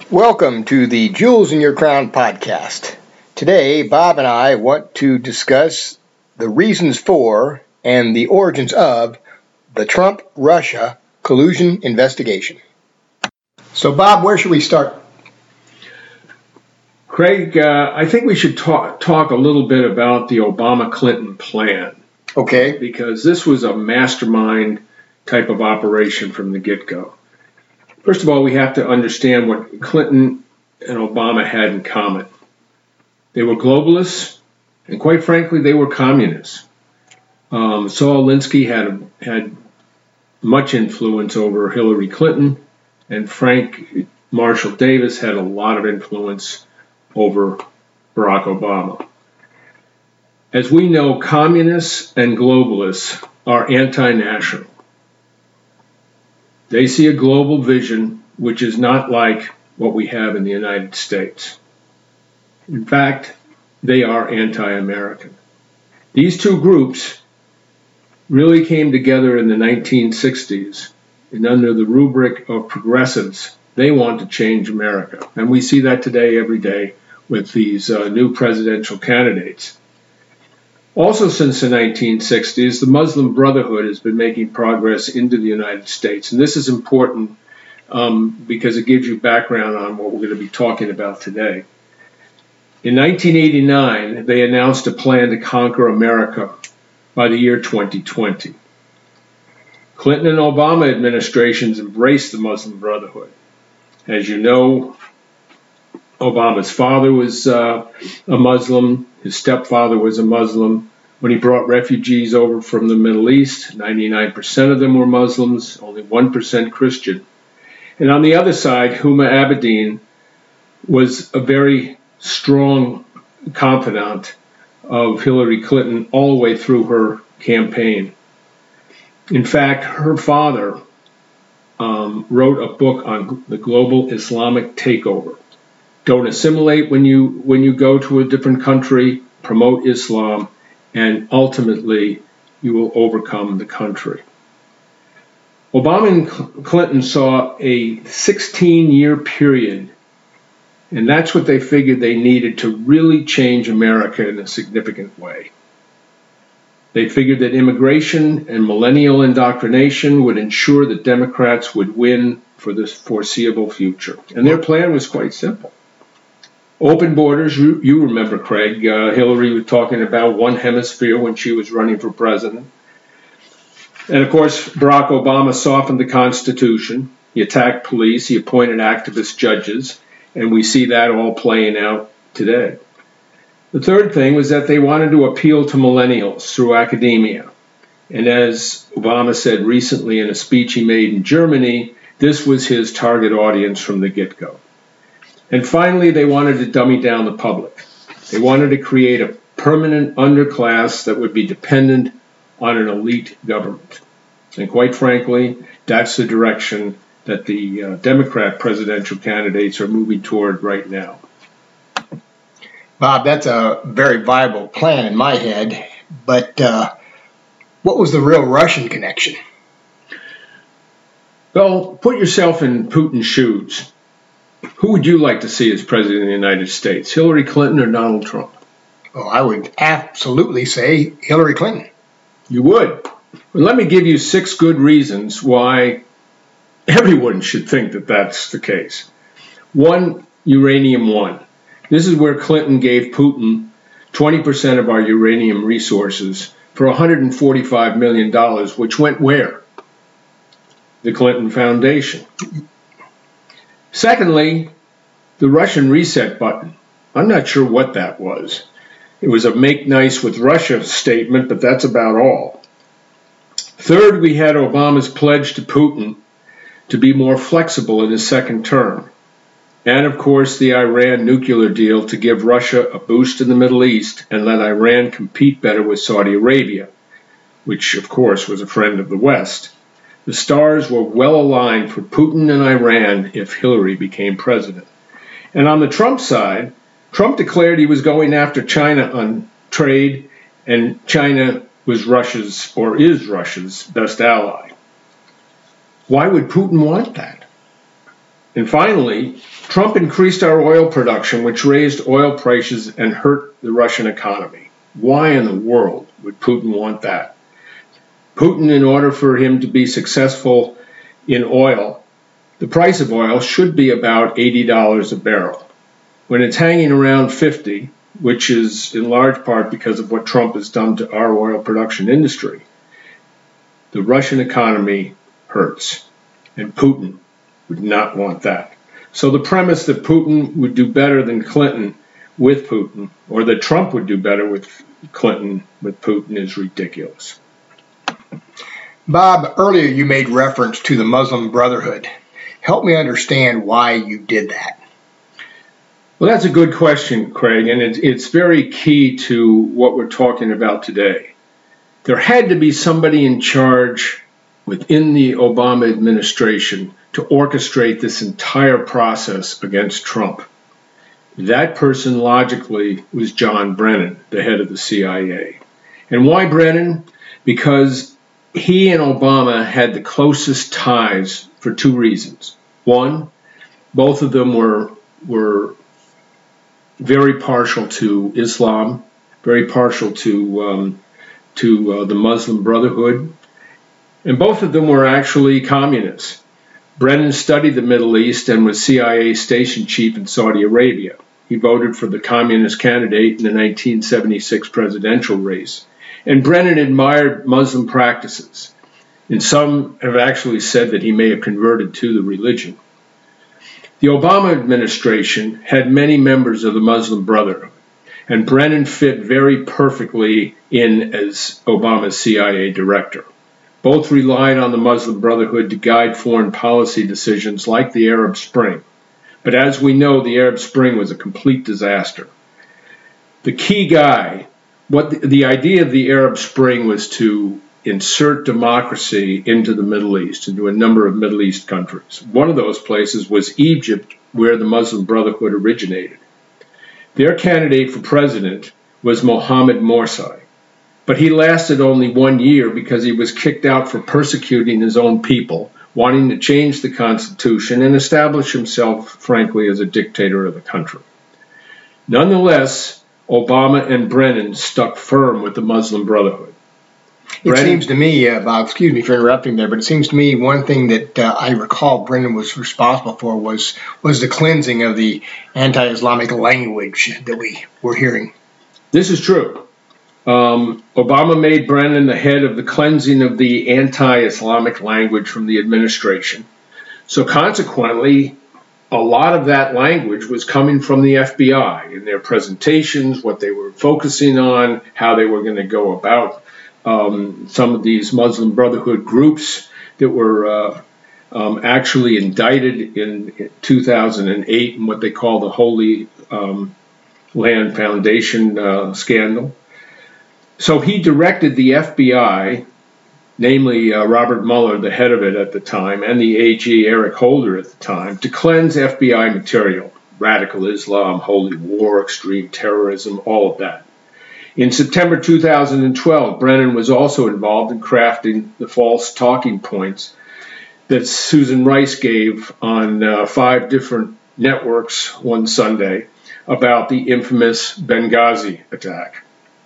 Welcome to the Jewels in Your Crown podcast. Today, Bob and I want to discuss the reasons for and the origins of the Trump-Russia collusion investigation. So, Bob, where should we start? Craig, I think we should talk a little bit about the Obama-Clinton plan. Okay. Because this was a mastermind type of operation from the get-go. First of all, we have to understand what Clinton and Obama had in common. They were globalists, and quite frankly, they were communists. Saul Alinsky had much influence over Hillary Clinton, and Frank Marshall Davis had a lot of influence over Barack Obama. As we know, communists and globalists are anti-national. They see a global vision which is not like what we have in the United States. In fact, they are anti-American. These two groups really came together in the 1960s, and under the rubric of progressives, they want to change America. And we see that today, every day, with these new presidential candidates. Also, since the 1960s, the Muslim Brotherhood has been making progress into the United States. And this is important because it gives you background on what we're going to be talking about today. In 1989, they announced a plan to conquer America by the year 2020. Clinton and Obama administrations embraced the Muslim Brotherhood. As you know, Obama's father was a Muslim. His stepfather was a Muslim. When he brought refugees over from the Middle East, 99% of them were Muslims, only 1% Christian. And on the other side, Huma Abedin was a very strong confidant of Hillary Clinton all the way through her campaign. In fact, her father wrote a book on the global Islamic takeover. Don't assimilate when you go to a different country, promote Islam, and ultimately you will overcome the country. Obama and Clinton saw a 16-year period, and that's what they figured they needed to really change America in a significant way. They figured that immigration and millennial indoctrination would ensure that Democrats would win for the foreseeable future. And their plan was quite simple. Open borders, you remember, Craig. Hillary was talking about one hemisphere when she was running for president. And of course, Barack Obama softened the Constitution. He attacked police. He appointed activist judges. And we see that all playing out today. The third thing was that they wanted to appeal to millennials through academia. And as Obama said recently in a speech he made in Germany, this was his target audience from the get-go. And finally, they wanted to dummy down the public. They wanted to create a permanent underclass that would be dependent on an elite government. And quite frankly, that's the direction that the Democrat presidential candidates are moving toward right now. Bob, that's a very viable plan in my head, but what was the real Russian connection? Well, put yourself in Putin's shoes. Who would you like to see as president of the United States, Hillary Clinton or Donald Trump? Oh, I would absolutely say Hillary Clinton. You would? Well, let me give you 6 good reasons why everyone should think that that's the case. 1, Uranium One. This is where Clinton gave Putin 20% of our uranium resources for $145 million, which went where? The Clinton Foundation. Secondly, the Russian reset button. I'm not sure what that was. It was a make nice with Russia statement, but that's about all. Third, we had Obama's pledge to Putin to be more flexible in his second term. And of course, the Iran nuclear deal to give Russia a boost in the Middle East and let Iran compete better with Saudi Arabia, which of course was a friend of the West. The stars were well aligned for Putin and Iran if Hillary became president. And on the Trump side, Trump declared he was going after China on trade, and China was Russia's, or is Russia's, best ally. Why would Putin want that? And finally, Trump increased our oil production, which raised oil prices and hurt the Russian economy. Why in the world would Putin want that? Putin, in order for him to be successful in oil, the price of oil should be about $80 a barrel. When it's hanging around 50, which is in large part because of what Trump has done to our oil production industry, the Russian economy hurts, and Putin would not want that. So the premise that Putin would do better than Clinton with Putin, or that Trump would do better with Clinton with Putin, is ridiculous. Bob, earlier you made reference to the Muslim Brotherhood. Help me understand why you did that. Well, that's a good question, Craig, and it's very key to what we're talking about today. There had to be somebody in charge within the Obama administration to orchestrate this entire process against Trump. That person, logically, was John Brennan, the head of the CIA. And why Brennan? Because he and Obama had the closest ties for two reasons. One, both of them were very partial to Islam, very partial to the Muslim Brotherhood, and both of them were actually communists. Brennan studied the Middle East and was CIA station chief in Saudi Arabia. He voted for the communist candidate in the 1976 presidential race. And Brennan admired Muslim practices, and some have actually said that he may have converted to the religion. The Obama administration had many members of the Muslim Brotherhood, and Brennan fit very perfectly in as Obama's CIA director. Both relied on the Muslim Brotherhood to guide foreign policy decisions like the Arab Spring. But as we know, the Arab Spring was a complete disaster. The key guy, the idea of the Arab Spring was to insert democracy into the Middle East, into a number of Middle East countries. One of those places was Egypt, where the Muslim Brotherhood originated. Their candidate for president was Mohammed Morsi, but he lasted only 1 year because he was kicked out for persecuting his own people, wanting to change the Constitution and establish himself, frankly, as a dictator of the country. Nonetheless, Obama and Brennan stuck firm with the Muslim Brotherhood. It seems to me, Bob, excuse me for interrupting there, but it seems to me one thing that I recall Brennan was responsible for was the cleansing of the anti-Islamic language that we were hearing. This is true. Obama made Brennan the head of the cleansing of the anti-Islamic language from the administration. So consequently, a lot of that language was coming from the FBI in their presentations, what they were focusing on, how they were going to go about some of these Muslim Brotherhood groups that were actually indicted in 2008 in what they call the Holy Land Foundation scandal. So he directed the FBI, namely Robert Mueller, the head of it at the time, and the AG Eric Holder at the time, to cleanse FBI material, radical Islam, holy war, extreme terrorism, all of that. In September 2012, Brennan was also involved in crafting the false talking points that Susan Rice gave on 5 different networks one Sunday about the infamous Benghazi attack.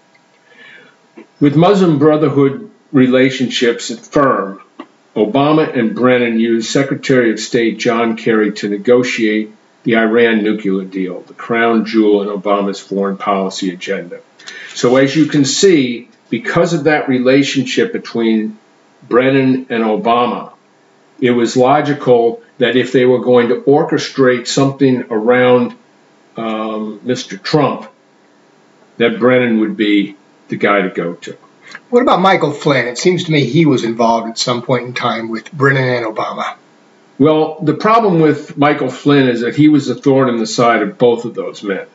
With Muslim Brotherhood relationships firm, Obama and Brennan used Secretary of State John Kerry to negotiate the Iran nuclear deal, the crown jewel in Obama's foreign policy agenda. So as you can see, because of that relationship between Brennan and Obama, it was logical that if they were going to orchestrate something around Mr. Trump, that Brennan would be the guy to go to. What about Michael Flynn? It seems to me he was involved at some point in time with Brennan and Obama. Well, the problem with Michael Flynn is that he was a thorn in the side of both of those men.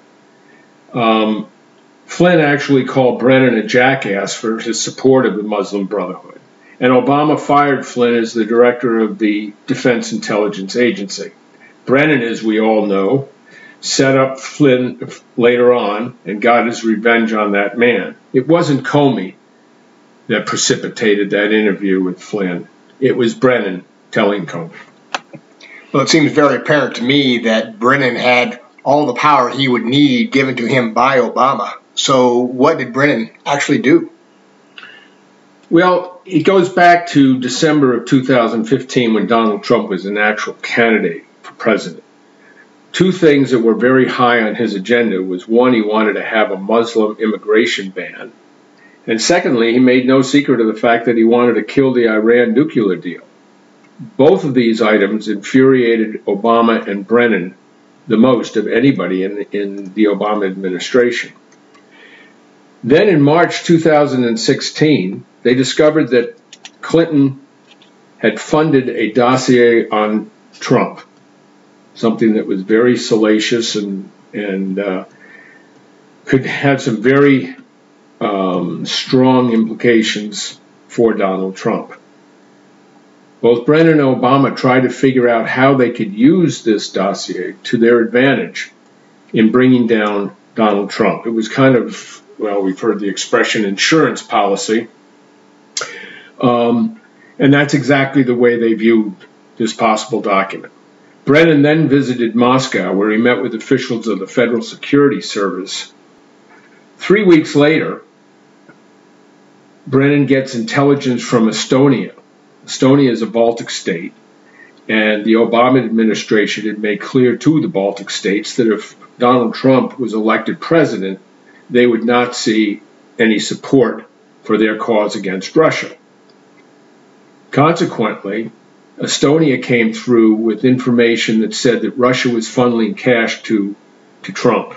Flynn actually called Brennan a jackass for his support of the Muslim Brotherhood. And Obama fired Flynn as the director of the Defense Intelligence Agency. Brennan, as we all know, set up Flynn later on and got his revenge on that man. It wasn't Comey that precipitated that interview with Flynn. It was Brennan telling Comey. Well, it seems very apparent to me that Brennan had all the power he would need given to him by Obama. So what did Brennan actually do? Well, it goes back to December of 2015 when Donald Trump was an actual candidate for president. Two things that were very high on his agenda was, one, he wanted to have a Muslim immigration ban. And secondly, he made no secret of the fact that he wanted to kill the Iran nuclear deal. Both of these items infuriated Obama and Brennan the most of anybody in the Obama administration. Then in March 2016, they discovered that Clinton had funded a dossier on Trump, something that was very salacious and could have some very strong implications for Donald Trump. Both Brennan and Obama tried to figure out how they could use this dossier to their advantage in bringing down Donald Trump. It was kind of, well, we've heard the expression insurance policy. And that's exactly the way they viewed this possible document. Brennan then visited Moscow, where he met with officials of the Federal Security Service. 3 weeks later, Brennan gets intelligence from Estonia. Estonia is a Baltic state, and the Obama administration had made clear to the Baltic states that if Donald Trump was elected president, they would not see any support for their cause against Russia. Consequently, Estonia came through with information that said that Russia was funneling cash to Trump.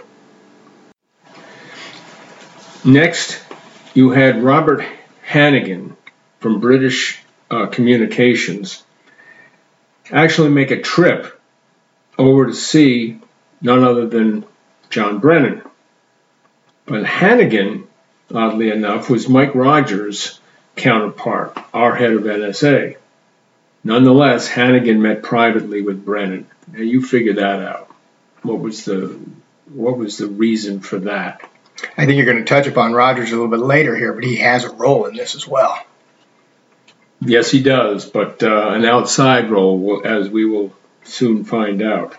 Next, you had Robert Hannigan from British Communications actually make a trip over to see none other than John Brennan. But Hannigan, oddly enough, was Mike Rogers' counterpart, our head of NSA. Nonetheless, Hannigan met privately with Brennan. Now you figure that out. What was the reason for that? I think you're going to touch upon Rogers a little bit later here, but he has a role in this as well. Yes, he does, but an outside role, as we will soon find out.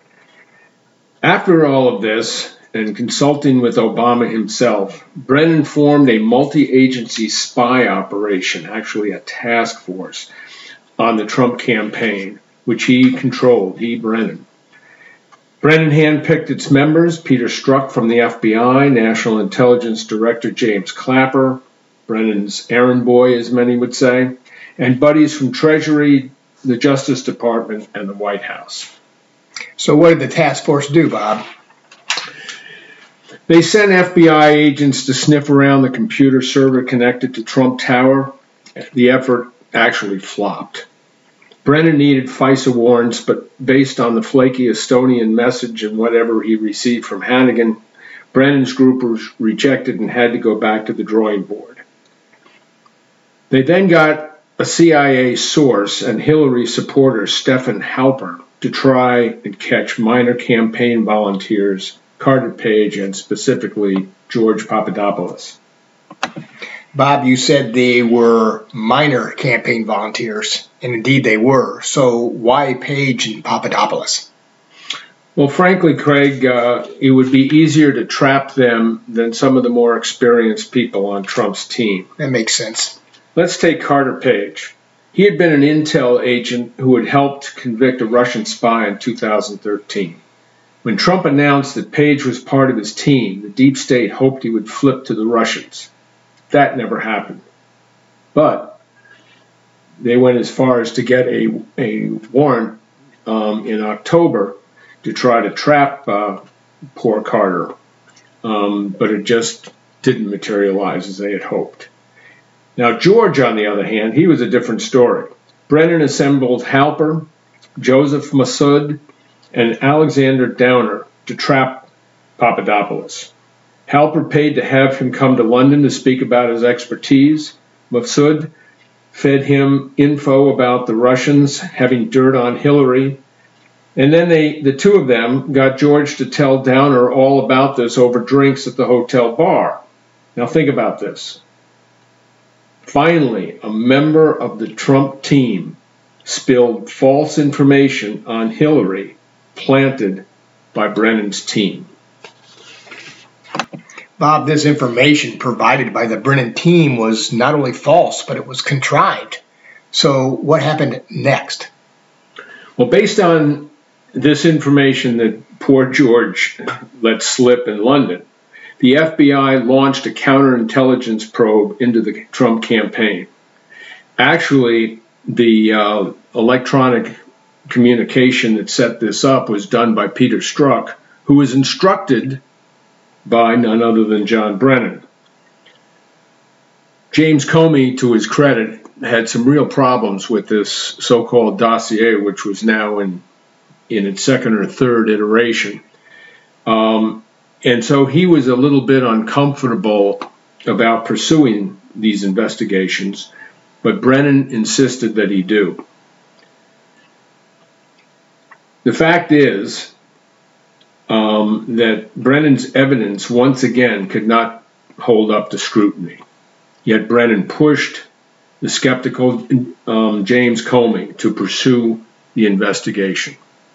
After all of this, and consulting with Obama himself, Brennan formed a multi-agency spy operation, actually a task force, on the Trump campaign, which he controlled, Brennan. Brennan handpicked its members, Peter Strzok from the FBI, National Intelligence Director James Clapper, Brennan's errand boy, as many would say, and buddies from Treasury, the Justice Department, and the White House. So what did the task force do, Bob? They sent FBI agents to sniff around the computer server connected to Trump Tower. The effort actually flopped. Brennan needed FISA warrants, but based on the flaky Estonian message and whatever he received from Hannigan, Brennan's group was rejected and had to go back to the drawing board. They then got a CIA source and Hillary supporter, Stephen Halper, to try and catch minor campaign volunteers, Carter Page, and specifically George Papadopoulos. Bob, you said they were minor campaign volunteers, and indeed they were. So why Page and Papadopoulos? Well, frankly, Craig, it would be easier to trap them than some of the more experienced people on Trump's team. That makes sense. Let's take Carter Page. He had been an intel agent who had helped convict a Russian spy in 2013. When Trump announced that Page was part of his team, the deep state hoped he would flip to the Russians. That never happened. But they went as far as to get a warrant in October to try to trap poor Carter. But it just didn't materialize as they had hoped. Now, George, on the other hand, he was a different story. Brennan assembled Halper, Joseph Massoud, and Alexander Downer to trap Papadopoulos. Halper paid to have him come to London to speak about his expertise. Massoud fed him info about the Russians having dirt on Hillary. And then the two of them got George to tell Downer all about this over drinks at the hotel bar. Now think about this. Finally, a member of the Trump team spilled false information on Hillary planted by Brennan's team. Bob, this information provided by the Brennan team was not only false, but it was contrived. So what happened next? Well, based on this information that poor George let slip in London, the FBI launched a counterintelligence probe into the Trump campaign. Actually, the electronic communication that set this up was done by Peter Strzok, who was instructed by none other than John Brennan. James Comey, to his credit, had some real problems with this so-called dossier, which was now in its second or third iteration. And so he was a little bit uncomfortable about pursuing these investigations, but Brennan insisted that he do. The fact is that Brennan's evidence once again could not hold up to scrutiny. Yet Brennan pushed the skeptical James Comey to pursue the investigation.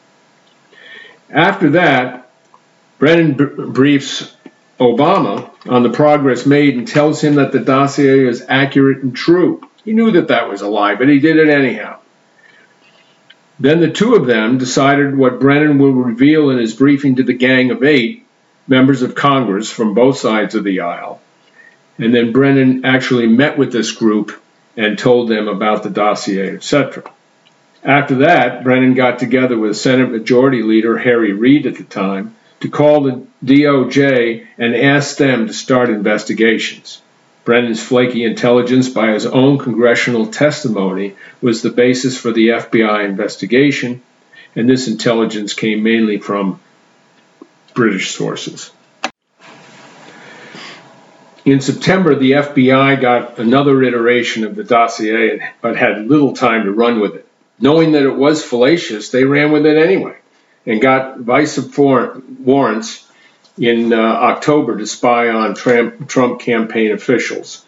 After that, Brennan briefs Obama on the progress made and tells him that the dossier is accurate and true. He knew that that was a lie, but he did it anyhow. Then the two of them decided what Brennan will reveal in his briefing to the Gang of Eight, members of Congress from both sides of the aisle. And then Brennan actually met with this group and told them about the dossier, etc. After that, Brennan got together with Senate Majority Leader Harry Reid at the time to call the DOJ and ask them to start investigations. Brennan's flaky intelligence by his own congressional testimony was the basis for the FBI investigation, and this intelligence came mainly from British sources. In September, the FBI got another iteration of the dossier, but had little time to run with it. Knowing that it was fallacious, they ran with it anyway and got vice warrants in October to spy on Trump campaign officials,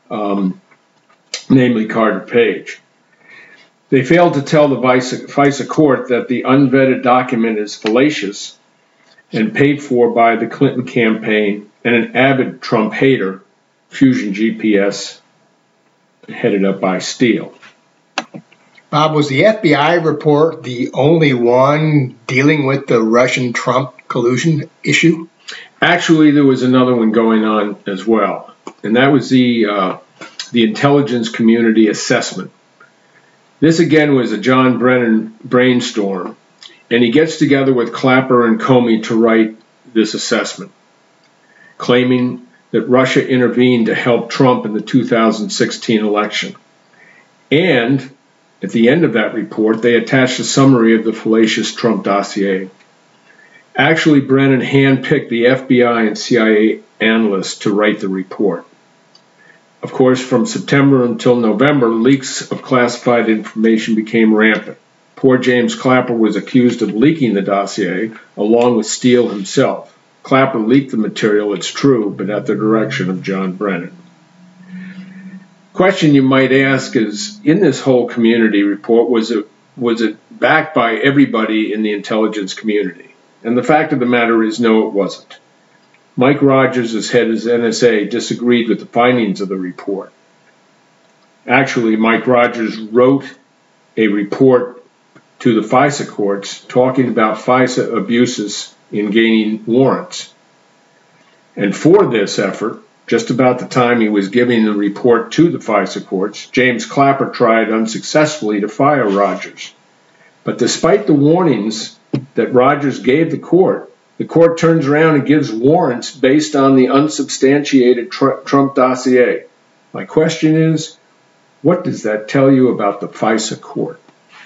namely Carter Page. They failed to tell the FISA court that the unvetted document is fallacious and paid for by the Clinton campaign and an avid Trump hater, Fusion GPS, headed up by Steele. Bob, was the FBI report the only one dealing with the Russian-Trump collusion issue? Actually, there was another one going on as well, and that was the intelligence community assessment. This again was a John Brennan brainstorm, and he gets together with Clapper and Comey to write this assessment, claiming that Russia intervened to help Trump in the 2016 election. And at the end of that report, they attached a summary of the fallacious Trump dossier. Actually, Brennan handpicked the FBI and CIA analysts to write the report. Of course, from September until November, leaks of classified information became rampant. Poor James Clapper was accused of leaking the dossier, along with Steele himself. Clapper leaked the material, it's true, but at the direction of John Brennan. Question you might ask is, in this whole community report, was it backed by everybody in the intelligence community? And the fact of the matter is, no, it wasn't. Mike Rogers, as head of NSA, disagreed with the findings of the report. Actually, Mike Rogers wrote a report to the FISA courts talking about FISA abuses in gaining warrants. And for this effort, just about the time he was giving the report to the FISA courts, James Clapper tried unsuccessfully to fire Rogers. But despite the warnings that Rogers gave the court turns around and gives warrants based on the unsubstantiated Trump dossier. My question is, what does that tell you about the FISA court?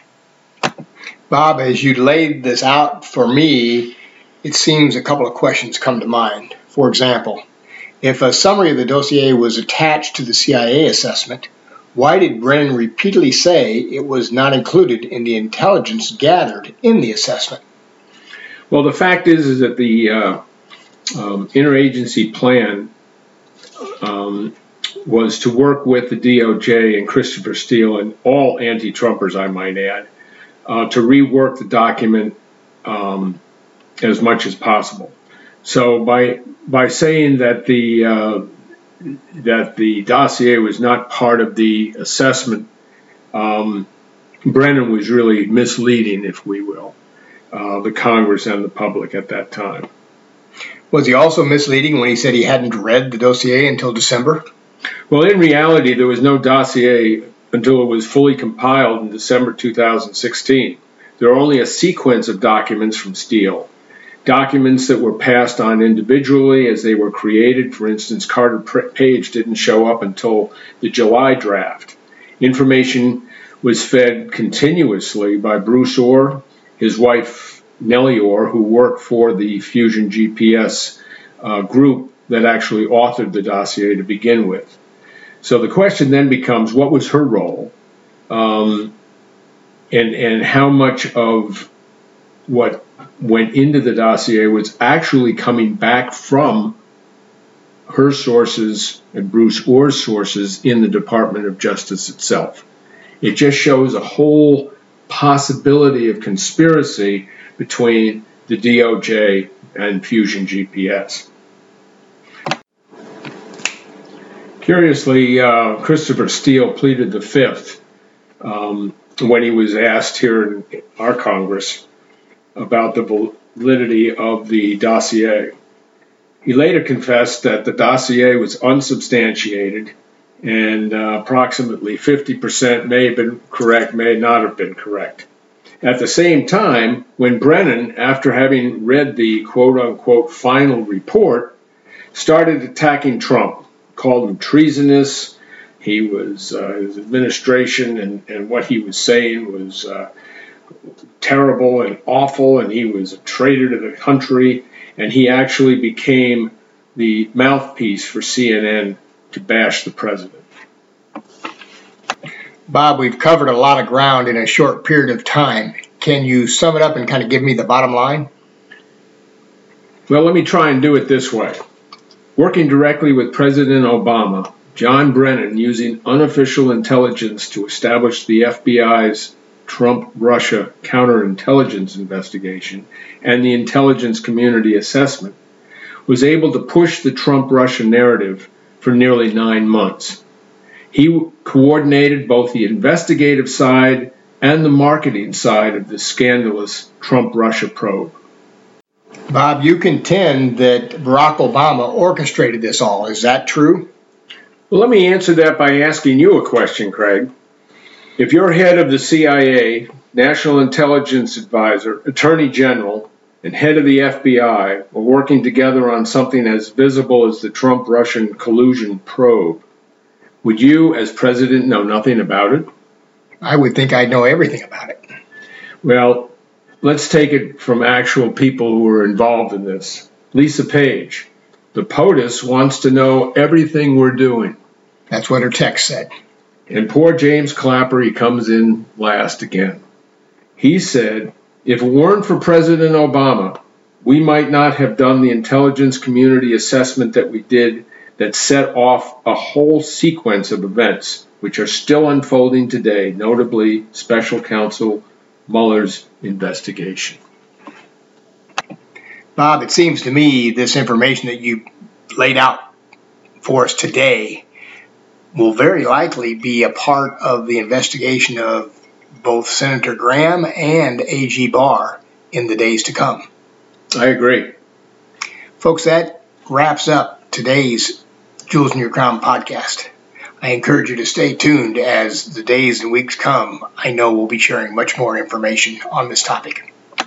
Bob, as you laid this out for me, it seems a couple of questions come to mind. For example, if a summary of the dossier was attached to the CIA assessment, why did Brennan repeatedly say it was not included in the intelligence gathered in the assessment? Well, the fact is that the interagency plan was to work with the DOJ and Christopher Steele and all anti-Trumpers, I might add, to rework the document as much as possible. So by saying that the dossier was not part of the assessment, Brennan was really misleading, if we will, the Congress and the public at that time. Was he also misleading when he said he hadn't read the dossier until December? Well, in reality, there was no dossier until it was fully compiled in December 2016. There are only a sequence of documents from Steele, documents that were passed on individually as they were created. For instance, Carter Page didn't show up until the July draft. Information was fed continuously by Bruce Ohr, his wife Nellie Ohr, who worked for the Fusion GPS group that actually authored the dossier to begin with. So the question then becomes, what was her role, and how much of what went into the dossier was actually coming back from her sources and Bruce Ohr's sources in the Department of Justice itself. It just shows a whole possibility of conspiracy between the DOJ and Fusion GPS. Curiously, Christopher Steele pleaded the fifth when he was asked here in our Congress about the validity of the dossier. He later confessed that the dossier was unsubstantiated and approximately 50% may have been correct, may not have been correct. At the same time, when Brennan, after having read the quote-unquote final report, started attacking Trump, called him treasonous, he was, his administration and what he was saying was terrible and awful, and he was a traitor to the country, and he actually became the mouthpiece for CNN to bash the president. Bob, we've covered a lot of ground in a short period of time. Can you sum it up and kind of give me the bottom line? Well, let me try and do it this way. Working directly with President Obama, John Brennan, using unofficial intelligence to establish the FBI's Trump-Russia counterintelligence investigation and the intelligence community assessment, was able to push the Trump-Russia narrative for nearly 9 months. He coordinated both the investigative side and the marketing side of the scandalous Trump-Russia probe. Bob, you contend that Barack Obama orchestrated this all. Is that true? Well, let me answer that by asking you a question, Craig. If you're head of the CIA, National Intelligence Advisor, Attorney General, and head of the FBI are working together on something as visible as the Trump-Russian collusion probe, would you, as president, know nothing about it? I would think I'd know everything about it. Well, let's take it from actual people who are involved in this. Lisa Page, the POTUS, wants to know everything we're doing. That's what her text said. And poor James Clapper, he comes in last again. He said, if it weren't for President Obama, we might not have done the intelligence community assessment that we did that set off a whole sequence of events which are still unfolding today, notably Special Counsel Mueller's investigation. Bob, it seems to me this information that you laid out for us today will very likely be a part of the investigation of both Senator Graham and AG Barr in the days to come. I agree. Folks, that wraps up today's Jewels in Your Crown podcast. I encourage you to stay tuned as the days and weeks come. I know we'll be sharing much more information on this topic.